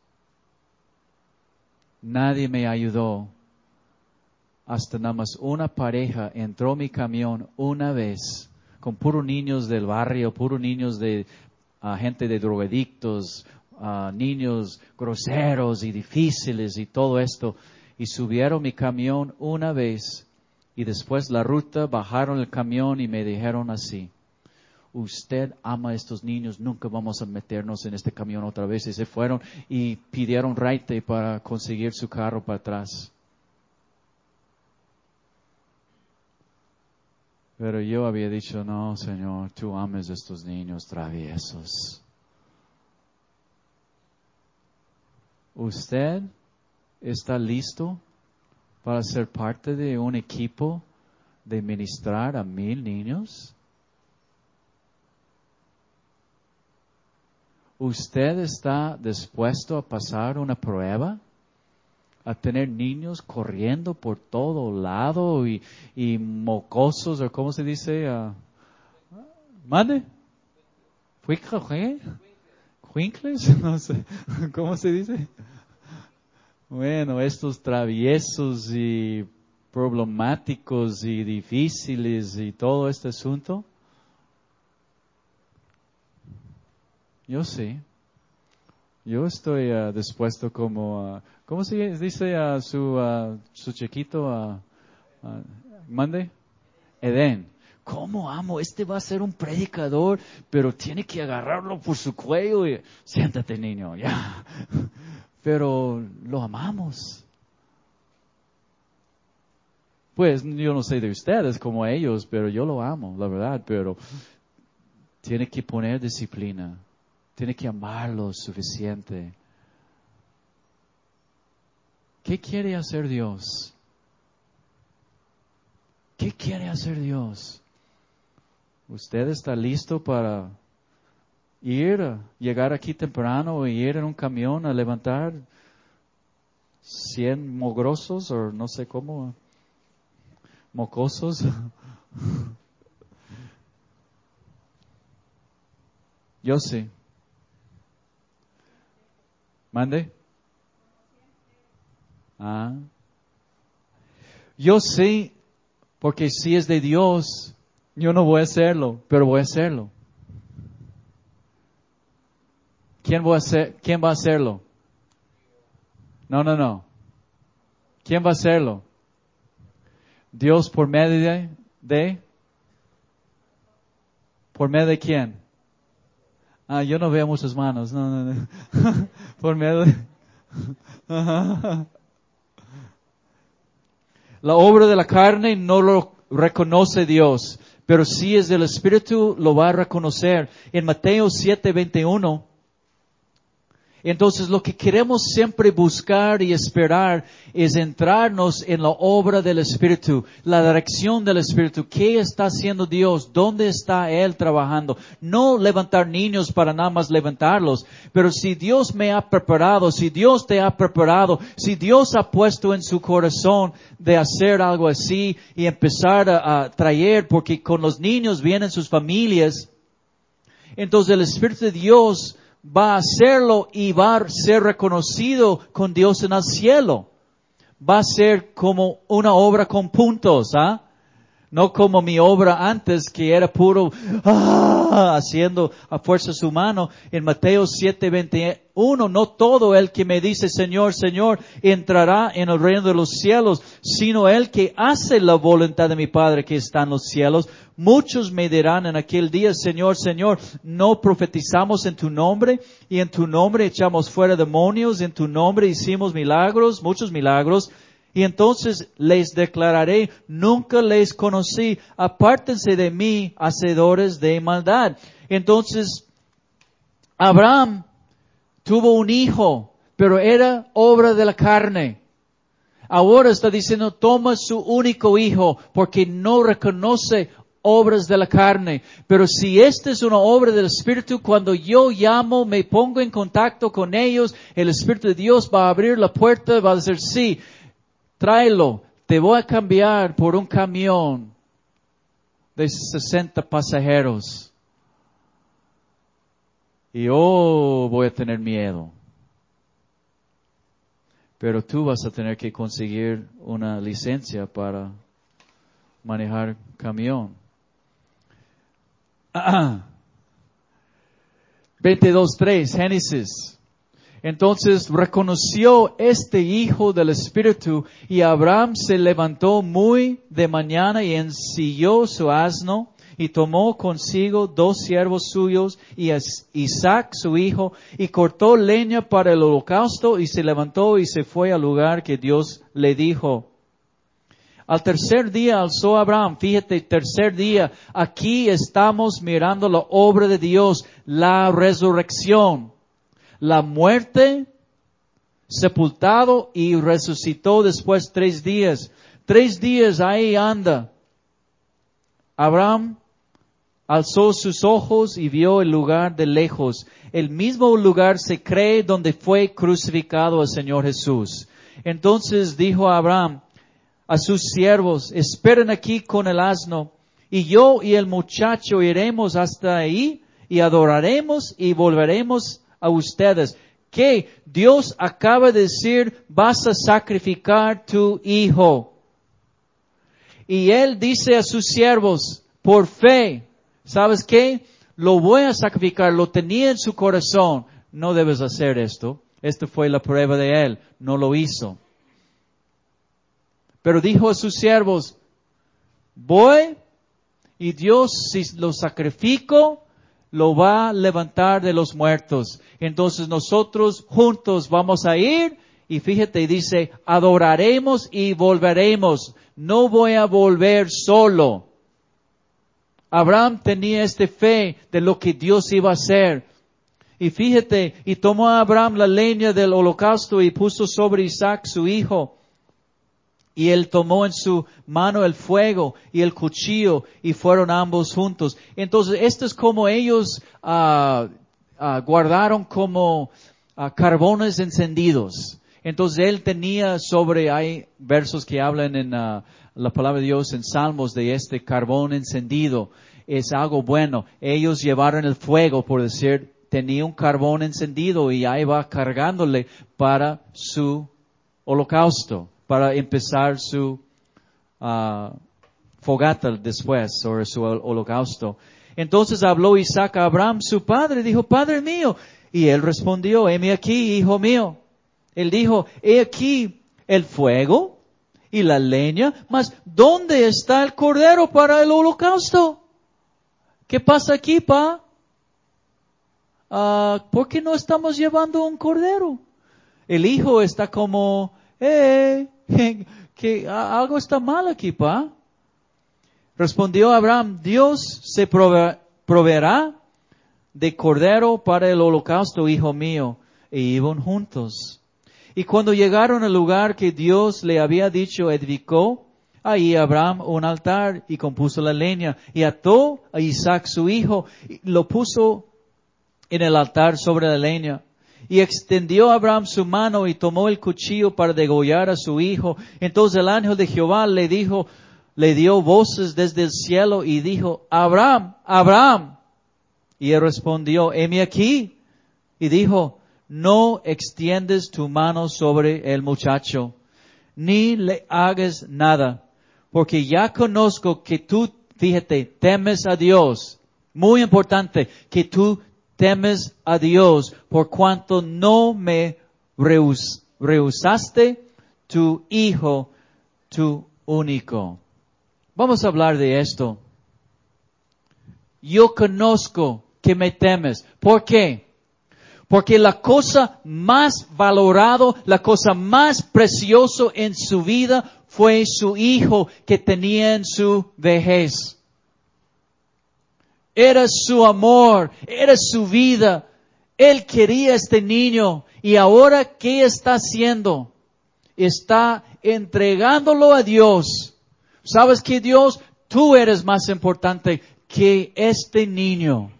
Nadie me ayudó. Hasta nada más una pareja entró a mi camión una vez, con puros niños del barrio, puros niños de gente de drogadictos, niños groseros y difíciles y todo esto. Y subieron mi camión una vez y después la ruta bajaron el camión y me dijeron así: usted ama a estos niños, nunca vamos a meternos en este camión otra vez. Y se fueron y pidieron raite para conseguir su carro para atrás. Pero yo había dicho, no, Señor, tú ames a estos niños traviesos. ¿Usted está listo para ser parte de un equipo de ministrar a 1000 niños? ¿Usted está dispuesto a pasar una prueba? A tener niños corriendo por todo lado y mocosos, o ¿cómo se dice? ¿Mande? ¿Cuincles? No sé. ¿Cómo se dice? Bueno, estos traviesos y problemáticos y difíciles y todo este asunto. Yo sí. Yo estoy dispuesto como, ¿cómo se dice a su chiquito? ¿Mande? Edén. ¿Cómo amo? Este va a ser un predicador, pero tiene que agarrarlo por su cuello y siéntate, niño, ya. Pero lo amamos. Pues yo no sé de ustedes como ellos, pero yo lo amo, la verdad, pero tiene que poner disciplina. Tiene que amarlo suficiente. ¿Qué quiere hacer Dios? ¿Qué quiere hacer Dios? ¿Usted está listo para llegar aquí temprano y ir en un camión a levantar 100 mogrosos o no sé cómo, mocosos? Yo sí. ¿Mande? Yo sí, porque si es de Dios, yo no voy a hacerlo, pero voy a hacerlo. ¿Quién va a hacerlo? No. ¿Quién va a hacerlo? Dios por medio ¿por medio de quién? Yo no veo muchas manos. No. Por medio de... La obra de la carne no lo reconoce Dios, pero si es del Espíritu lo va a reconocer. En Mateo 7:21, entonces lo que queremos siempre buscar y esperar es entrarnos en la obra del Espíritu, la dirección del Espíritu. ¿Qué está haciendo Dios? ¿Dónde está Él trabajando? No levantar niños para nada más levantarlos, pero si Dios me ha preparado, si Dios te ha preparado, si Dios ha puesto en su corazón de hacer algo así y empezar a traer, porque con los niños vienen sus familias, entonces el Espíritu de Dios va a hacerlo y va a ser reconocido con Dios en el cielo. Va a ser como una obra con puntos, No como mi obra antes, que era puro, haciendo a fuerza su mano. En Mateo 7:21, no todo el que me dice Señor, Señor, entrará en el reino de los cielos, sino el que hace la voluntad de mi Padre que está en los cielos. Muchos me dirán en aquel día, Señor, Señor, ¿no profetizamos en tu nombre? Y en tu nombre echamos fuera demonios, en tu nombre hicimos milagros, muchos milagros. Y entonces les declararé, nunca les conocí, apártense de mí, hacedores de maldad. Entonces, Abraham tuvo un hijo, pero era obra de la carne. Ahora está diciendo, toma su único hijo, porque no reconoce obras de la carne. Pero si esta es una obra del Espíritu, cuando yo llamo, me pongo en contacto con ellos, el Espíritu de Dios va a abrir la puerta, va a decir, sí, tráelo, te voy a cambiar por un camión de 60 pasajeros. Y voy a tener miedo. Pero tú vas a tener que conseguir una licencia para manejar camión. 22:3, Génesis. Entonces reconoció este hijo del Espíritu, y Abraham se levantó muy de mañana y ensilló su asno y tomó consigo 2 siervos suyos y a Isaac su hijo, y cortó leña para el holocausto y se levantó y se fue al lugar que Dios le dijo. Al tercer día alzó Abraham, fíjate, tercer día, aquí estamos mirando la obra de Dios, la resurrección. La muerte, sepultado y resucitó después 3 días. 3 días ahí anda. Abraham alzó sus ojos y vio el lugar de lejos. El mismo lugar se cree donde fue crucificado el Señor Jesús. Entonces dijo Abraham a sus siervos, esperen aquí con el asno, y yo y el muchacho iremos hasta ahí y adoraremos y volveremos a ustedes. Que Dios acaba de decir, vas a sacrificar tu hijo. Y él dice a sus siervos, por fe, ¿sabes qué? Lo voy a sacrificar, lo tenía en su corazón. No debes hacer esto. Esta fue la prueba de él. No lo hizo. Pero dijo a sus siervos, voy, y Dios, si lo sacrifico, lo va a levantar de los muertos. Entonces nosotros juntos vamos a ir, y fíjate, dice, adoraremos y volveremos. No voy a volver solo. Abraham tenía esta fe de lo que Dios iba a hacer. Y fíjate, y tomó a Abraham la leña del holocausto y puso sobre Isaac su hijo. Y él tomó en su mano el fuego y el cuchillo, y fueron ambos juntos. Entonces, esto es como ellos guardaron como carbones encendidos. Entonces, él tenía hay versos que hablan en la palabra de Dios en Salmos de este carbón encendido. Es algo bueno. Ellos llevaron el fuego, por decir, tenía un carbón encendido y ahí va cargándole para su holocausto, para empezar su fogata después, o su holocausto. Entonces habló Isaac a Abraham, su padre, dijo, Padre mío, Y él respondió, heme aquí, hijo mío. Él dijo, he aquí el fuego y la leña, mas ¿dónde está el cordero para el holocausto? ¿Qué pasa aquí, pa? ¿Por qué no estamos llevando un cordero? El hijo está como, que algo está mal aquí, pa. Respondió Abraham, Dios se proveerá de cordero para el holocausto, hijo mío. E iban juntos. Y cuando llegaron al lugar que Dios le había dicho, edificó ahí Abraham un altar y compuso la leña. Y ató a Isaac su hijo y lo puso en el altar sobre la leña. Y extendió Abraham su mano y tomó el cuchillo para degollar a su hijo. Entonces el ángel de Jehová le dio voces desde el cielo y dijo, Abraham, Abraham. Y él respondió, heme aquí. Y dijo, no extiendes tu mano sobre el muchacho, ni le hagas nada, porque ya conozco que tú, fíjate, temes a Dios. Muy importante, que tú temes a Dios, por cuanto no me rehusaste tu hijo, tu único. Vamos a hablar de esto. Yo conozco que me temes. ¿Por qué? Porque la cosa más valorado, la cosa más precioso en su vida fue su hijo que tenía en su vejez. Era su amor, era su vida. Él quería este niño. Y ahora, ¿qué está haciendo? Está entregándolo a Dios. ¿Sabes qué, Dios? Tú eres más importante que este niño.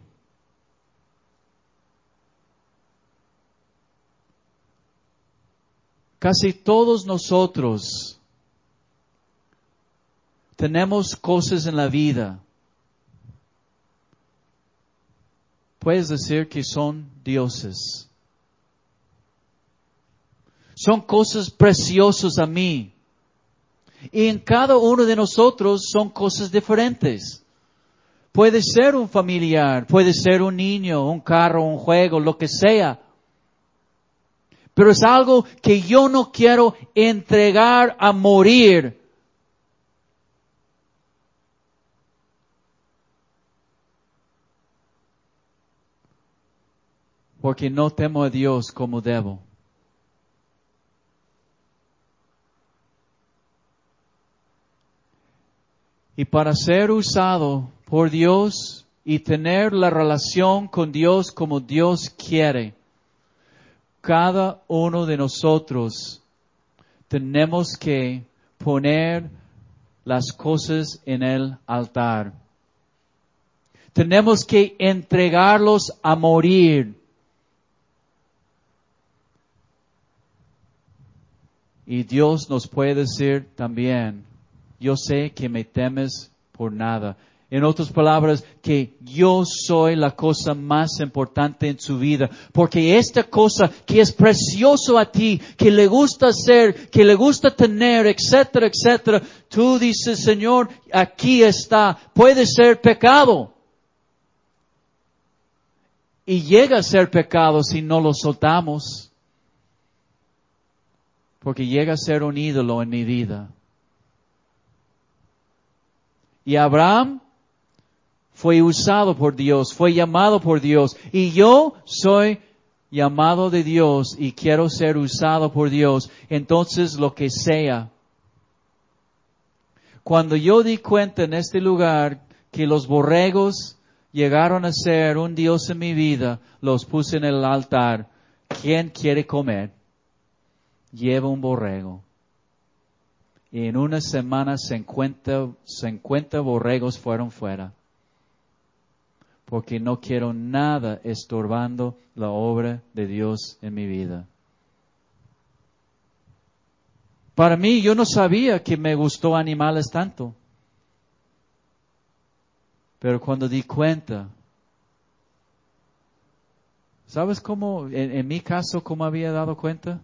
Casi todos nosotros tenemos cosas en la vida. Puedes decir que son dioses. Son cosas preciosas a mí. Y en cada uno de nosotros son cosas diferentes. Puede ser un familiar, puede ser un niño, un carro, un juego, lo que sea. Pero es algo que yo no quiero entregar a morir. Porque no temo a Dios como debo. Y para ser usado por Dios y tener la relación con Dios como Dios quiere, cada uno de nosotros tenemos que poner las cosas en el altar. Tenemos que entregarlos a morir. Y Dios nos puede decir también, yo sé que me temes por nada. En otras palabras, que yo soy la cosa más importante en su vida. Porque esta cosa que es precioso a ti, que le gusta hacer, que le gusta tener, etcétera, etcétera, tú dices, Señor, aquí está. Puede ser pecado. Y llega a ser pecado si no lo soltamos. Porque llega a ser un ídolo en mi vida. Y Abraham fue usado por Dios, fue llamado por Dios. Y yo soy llamado de Dios y quiero ser usado por Dios. Entonces lo que sea. Cuando yo di cuenta en este lugar que los borregos llegaron a ser un Dios en mi vida, los puse en el altar. ¿Quién quiere comer? Lleva un borrego. Y en una semana 50 borregos fueron fuera. Porque no quiero nada estorbando la obra de Dios en mi vida. Para mí, yo no sabía que me gustó animales tanto. Pero cuando di cuenta, ¿sabes cómo, en mi caso, cómo había dado cuenta?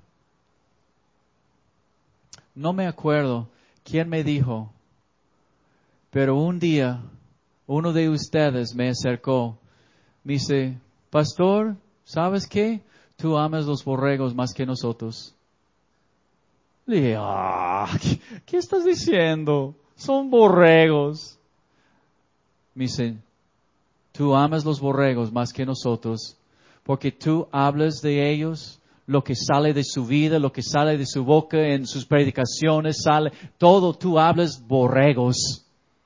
No me acuerdo quién me dijo, pero un día uno de ustedes me acercó, me dice, pastor, ¿sabes qué? Tú amas los borregos más que nosotros. Le dije, ¿qué estás diciendo? Son borregos. Me dice, tú amas los borregos más que nosotros, porque tú hablas de ellos, lo que sale de su vida, lo que sale de su boca, en sus predicaciones, sale, todo tú hablas borregos.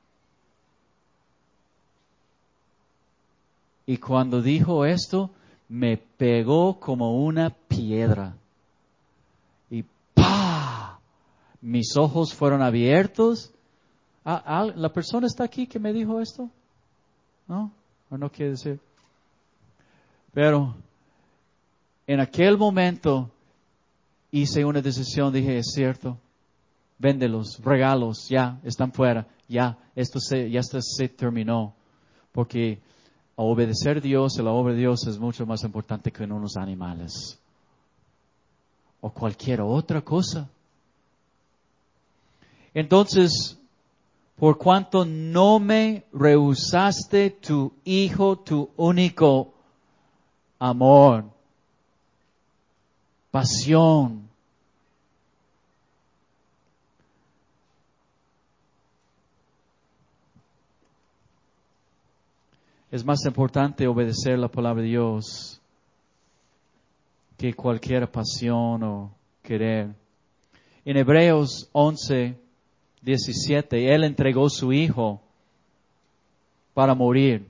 Y cuando dijo esto, me pegó como una piedra. Y ¡pah! Mis ojos fueron abiertos. ¿La persona está aquí que me dijo esto? ¿No? ¿O no quiere decir? Pero en aquel momento hice una decisión, dije, es cierto, véndelos, regalos, ya, están fuera, ya, esto se terminó. Porque a obedecer a Dios, la obra de Dios es mucho más importante que en unos animales. O cualquier otra cosa. Entonces, por cuanto no me rehusaste tu Hijo, tu único amor, pasión, es más importante obedecer la palabra de Dios que cualquier pasión o querer. En Hebreos 11:17, Él entregó su Hijo para morir.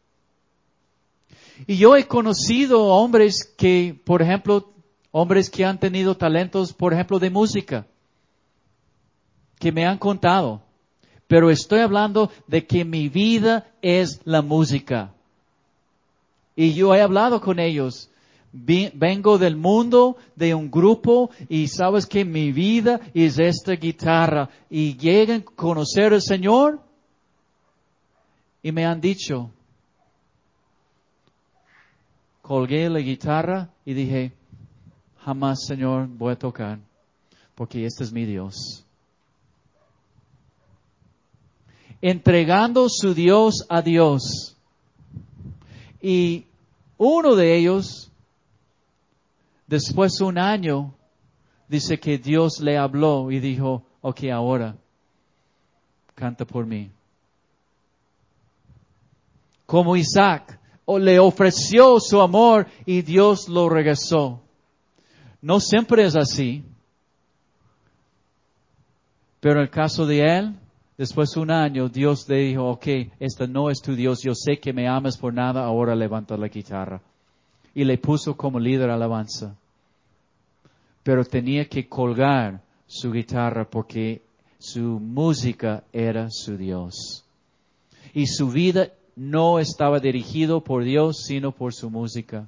Y yo he conocido hombres que, por ejemplo, hombres que han tenido talentos, por ejemplo, de música, que me han contado. Pero estoy hablando de que mi vida es la música. Y yo he hablado con ellos. Vengo del mundo, de un grupo, y sabes que mi vida es esta guitarra. Y llegan a conocer al Señor y me han dicho, colgué la guitarra y dije, jamás, Señor, voy a tocar, porque este es mi Dios. Entregando su Dios a Dios. Y uno de ellos, después de un año, dice que Dios le habló y dijo, ok, ahora, canta por mí. Como Isaac, le ofreció su amor y Dios lo regresó. No siempre es así. Pero en el caso de él, después de un año, Dios le dijo, ok, este no es tu Dios, yo sé que me amas por nada, ahora levanta la guitarra. Y le puso como líder alabanza. Pero tenía que colgar su guitarra porque su música era su Dios. Y su vida no estaba dirigido por Dios, sino por su música.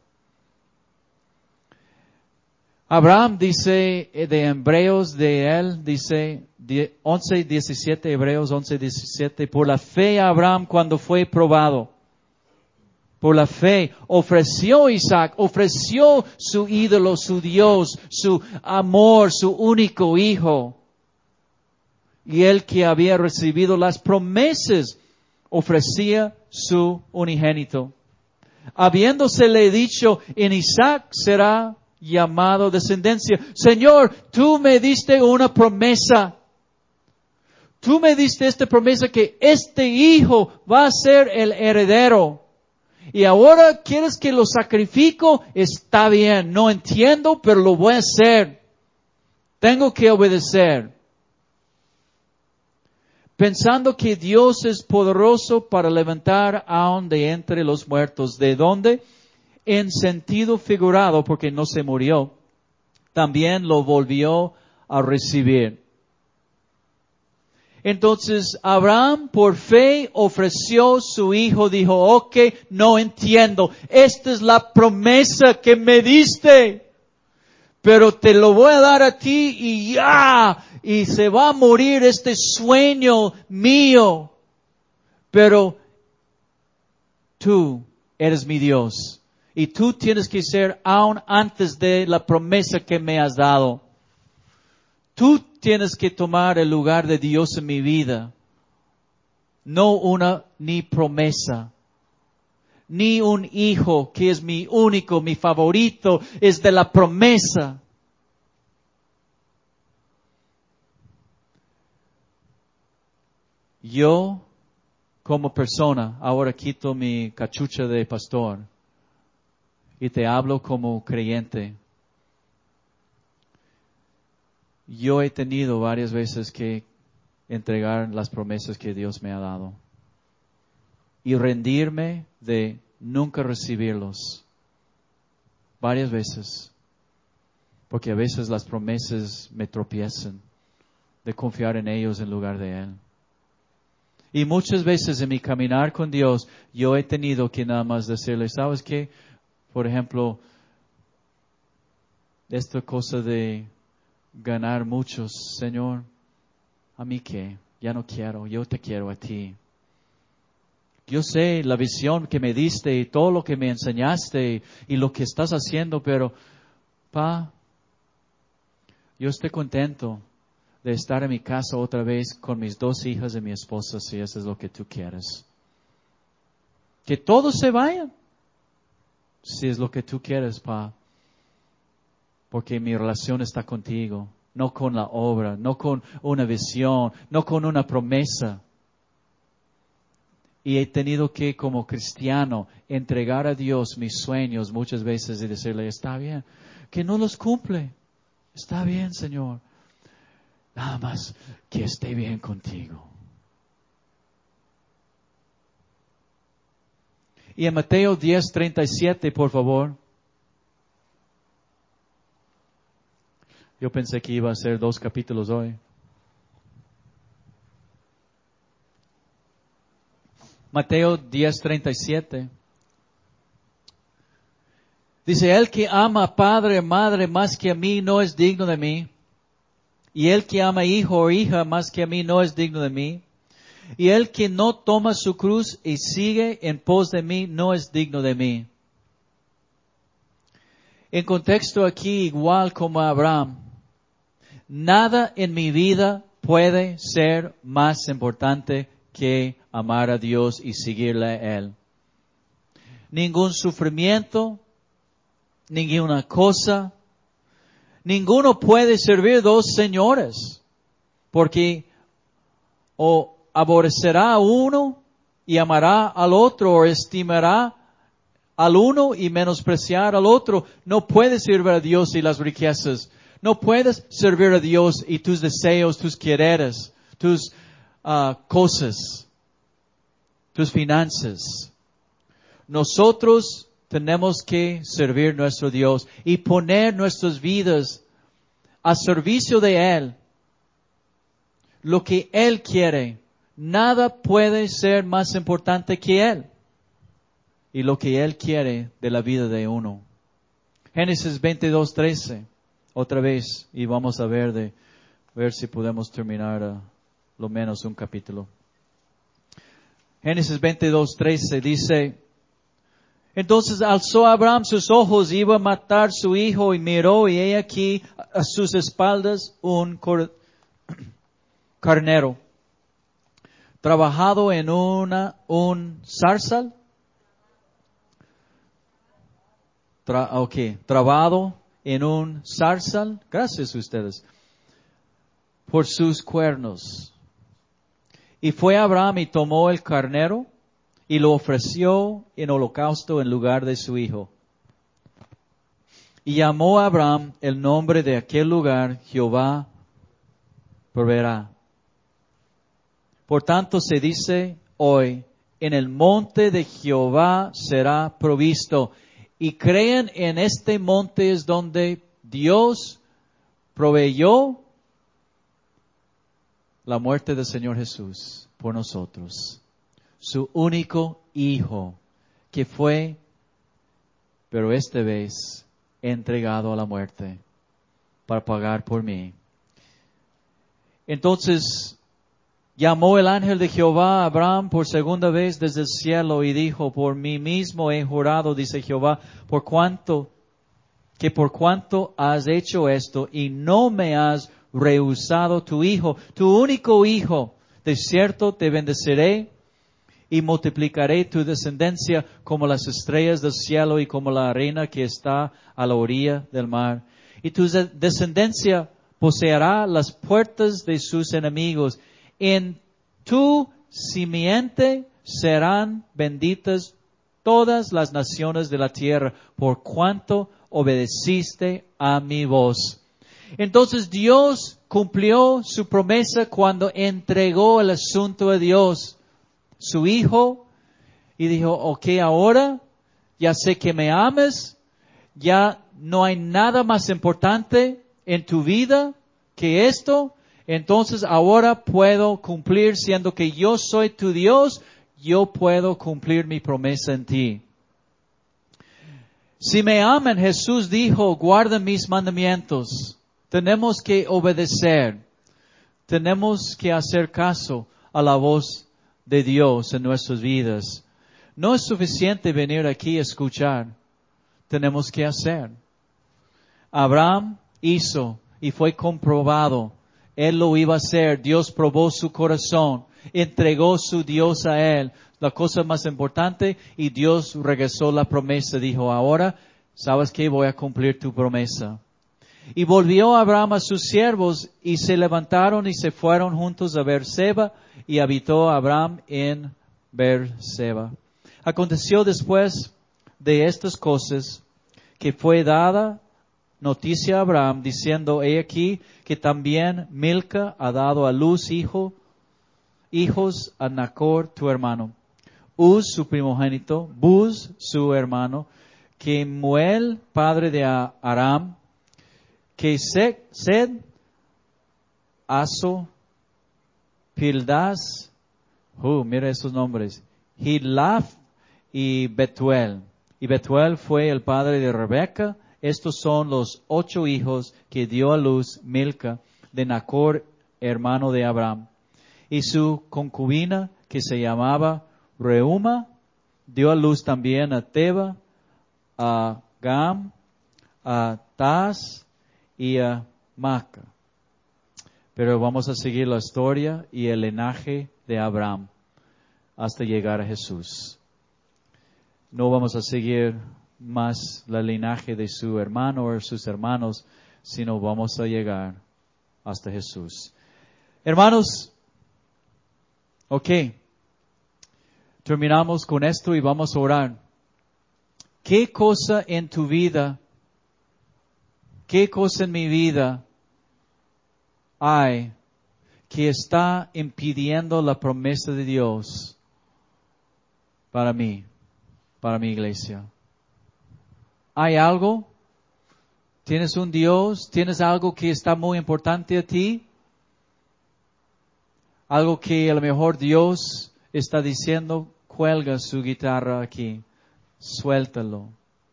Abraham dice de Hebreos de él, dice 11:17, Hebreos 11:17, por la fe Abraham cuando fue probado, por la fe ofreció Isaac, ofreció su ídolo, su Dios, su amor, su único hijo. Y él que había recibido las promesas, ofrecía su unigénito. Habiéndosele dicho, en Isaac será llamado descendencia. Señor, tú me diste una promesa. Tú me diste esta promesa que este hijo va a ser el heredero. Y ahora quieres que lo sacrifico, está bien. No entiendo, pero lo voy a hacer. Tengo que obedecer. Pensando que Dios es poderoso para levantar aún de entre los muertos. ¿De dónde? En sentido figurado, porque no se murió. También lo volvió a recibir. Entonces Abraham por fe ofreció su hijo, dijo, ok, no entiendo, esta es la promesa que me diste, pero te lo voy a dar a ti y ya, y se va a morir este sueño mío, pero tú eres mi Dios y tú tienes que ser aún antes de la promesa que me has dado. Tú tienes que tomar el lugar de Dios en mi vida. No una ni promesa. ni un hijo que es mi único, mi favorito, es de la promesa. Yo, como persona, ahora quito mi cachucha de pastor y te hablo como creyente. Yo he tenido varias veces que entregar las promesas que Dios me ha dado y rendirme de nunca recibirlos. Varias veces. Porque a veces las promesas me tropiezan de confiar en ellos en lugar de Él. Y muchas veces en mi caminar con Dios, yo he tenido que nada más decirle, ¿sabes qué? Por ejemplo, esta cosa de ganar muchos, Señor, ¿a mí qué? Ya no quiero, yo te quiero a ti. Yo sé la visión que me diste y todo lo que me enseñaste y lo que estás haciendo, pero, Pa, yo estoy contento de estar en mi casa otra vez con mis 2 hijas y mi esposa, si eso es lo que tú quieres. Que todos se vayan, si es lo que tú quieres, Pa. Porque mi relación está contigo, no con la obra, no con una visión, no con una promesa. Y he tenido que, como cristiano, entregar a Dios mis sueños muchas veces y decirle, está bien, que no los cumple. Está bien, Señor. Nada más que esté bien contigo. Y en Mateo 10:37, por favor. Yo pensé que iba a ser 2 capítulos hoy. Mateo 10:37. Dice, el que ama a padre o madre más que a mí no es digno de mí. Y el que ama hijo o hija más que a mí no es digno de mí. Y el que no toma su cruz y sigue en pos de mí no es digno de mí. En contexto aquí, igual como Abraham, nada en mi vida puede ser más importante que amar a Dios y seguirle a Él. Ningún sufrimiento, ninguna cosa, ninguno puede servir 2 señores, porque o aborrecerá a uno y amará al otro, o estimará al uno y menospreciar al otro. No puedes servir a Dios y las riquezas. No puedes servir a Dios y tus deseos, tus quereres, tus cosas, tus finanzas. Nosotros tenemos que servir a nuestro Dios y poner nuestras vidas a servicio de Él. Lo que Él quiere. Nada puede ser más importante que Él. Y lo que Él quiere de la vida de uno. Génesis 22:13. Otra vez. Y vamos a ver si podemos terminar lo menos un capítulo. Génesis 22:13 dice, entonces alzó Abraham sus ojos, iba a matar su hijo y miró y he aquí a sus espaldas un carnero, trabajado en un zarzal. Trabado en un zarzal. Gracias a ustedes. Por sus cuernos. Y fue Abraham y tomó el carnero y lo ofreció en holocausto en lugar de su hijo. Y llamó a Abraham el nombre de aquel lugar, Jehová proveerá. Por tanto se dice hoy, en el monte de Jehová será provisto. Y crean en este monte es donde Dios proveyó la muerte del Señor Jesús por nosotros. Su único hijo que fue, pero esta vez, entregado a la muerte para pagar por mí. Entonces, llamó el ángel de Jehová a Abraham por segunda vez desde el cielo y dijo, por mí mismo he jurado, dice Jehová, por cuanto has hecho esto y no me has rehusado tu hijo, tu único hijo, de cierto te bendeciré y multiplicaré tu descendencia como las estrellas del cielo y como la arena que está a la orilla del mar. Y tu descendencia poseerá las puertas de sus enemigos. En tu simiente serán benditas todas las naciones de la tierra, por cuanto obedeciste a mi voz. Entonces Dios cumplió su promesa cuando entregó el asunto a Dios, su Hijo, y dijo, ok, ahora ya sé que me amas, ya no hay nada más importante en tu vida que esto, entonces ahora puedo cumplir, siendo que yo soy tu Dios, yo puedo cumplir mi promesa en ti. Si me aman, Jesús dijo, guarda mis mandamientos. Tenemos que obedecer. Tenemos que hacer caso a la voz de Dios en nuestras vidas. No es suficiente venir aquí a escuchar. Tenemos que hacer. Abraham hizo y fue comprobado. Él lo iba a hacer. Dios probó su corazón. Entregó su Dios a él. La cosa más importante, y Dios regresó la promesa. Dijo, ahora, ¿sabes qué? Voy a cumplir tu promesa. Y volvió Abraham a sus siervos, y se levantaron y se fueron juntos a Beerseba, y habitó Abraham en Beerseba. Aconteció después de estas cosas, que fue dada noticia a Abraham, diciendo, he aquí que también Milca ha dado a luz hijos a Nachor tu hermano, Uz su primogénito, Buz su hermano, Kemuel padre de Aram, Kesed, Aso, Pildas, mira esos nombres, Hidlaf y Betuel. Y Betuel fue el padre de Rebeca. Estos son los 8 hijos que dio a luz Milca de Nachor, hermano de Abraham. Y su concubina, que se llamaba Reuma, dio a luz también a Teba, a Gam, a Taz y a Maca. Pero vamos a seguir la historia y el linaje de Abraham hasta llegar a Jesús. No vamos a seguir más la linaje de su hermano o sus hermanos, sino vamos a llegar hasta Jesús. Hermanos, ok, terminamos con esto y vamos a orar. ¿Qué cosa en tu vida, qué cosa en mi vida hay que está impidiendo la promesa de Dios para mí, para mi iglesia? ¿Hay algo? ¿Tienes un Dios? ¿Tienes algo que está muy importante a ti? Algo que a lo mejor Dios está diciendo, cuelga su guitarra aquí, suéltalo.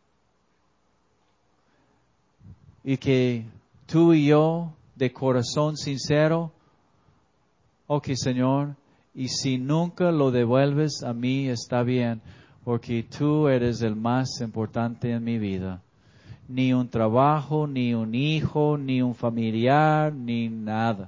Y que tú y yo, de corazón sincero, ok, Señor, y si nunca lo devuelves a mí, está bien, porque tú eres el más importante en mi vida. Ni un trabajo, ni un hijo, ni un familiar, ni nada.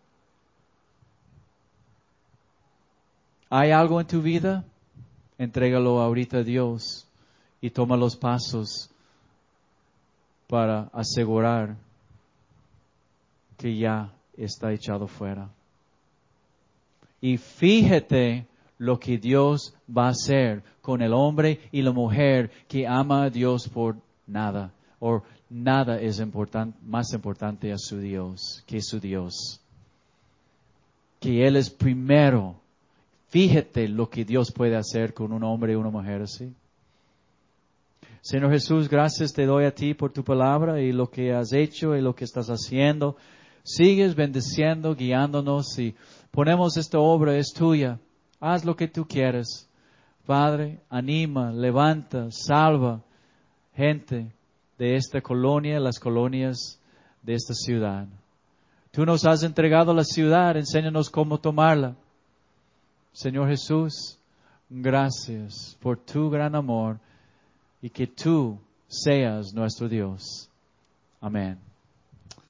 ¿Hay algo en tu vida? Entrégalo ahorita a Dios y toma los pasos para asegurar que ya está echado fuera. Y fíjate lo que Dios va a hacer con el hombre y la mujer que ama a Dios por nada. O nada es más importante a su Dios que su Dios. Que Él es primero. Fíjate lo que Dios puede hacer con un hombre y una mujer así. Señor Jesús, gracias te doy a ti por tu palabra y lo que has hecho y lo que estás haciendo. Sigues bendiciendo, guiándonos y ponemos esta obra, es tuya. Haz lo que tú quieres. Padre, anima, levanta, salva gente de esta colonia, las colonias de esta ciudad. Tú nos has entregado la ciudad, enséñanos cómo tomarla. Señor Jesús, gracias por tu gran amor y que tú seas nuestro Dios. Amén.